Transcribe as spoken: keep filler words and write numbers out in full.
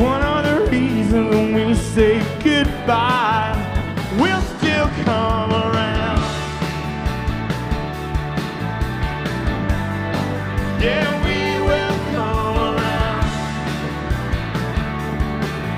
one of the reasons we say goodbye. We'll still come around.